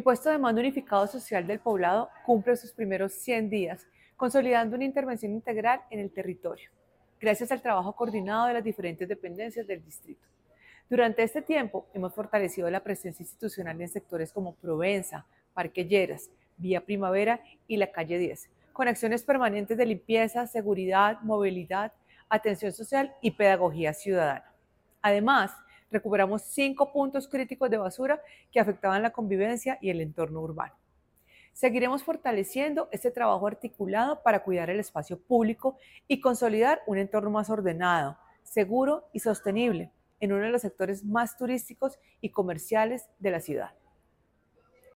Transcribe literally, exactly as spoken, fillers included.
puesto de mando unificado social del poblado cumple sus primeros cien días, consolidando una intervención integral en el territorio, gracias al trabajo coordinado de las diferentes dependencias del distrito. Durante este tiempo hemos fortalecido la presencia institucional en sectores como Provenza, Parque Lleras, Vía Primavera y la Calle diez, con acciones permanentes de limpieza, seguridad, movilidad, atención social y pedagogía ciudadana. Además, recuperamos cinco puntos críticos de basura que afectaban la convivencia y el entorno urbano. Seguiremos fortaleciendo este trabajo articulado para cuidar el espacio público y consolidar un entorno más ordenado, seguro y sostenible en uno de los sectores más turísticos y comerciales de la ciudad.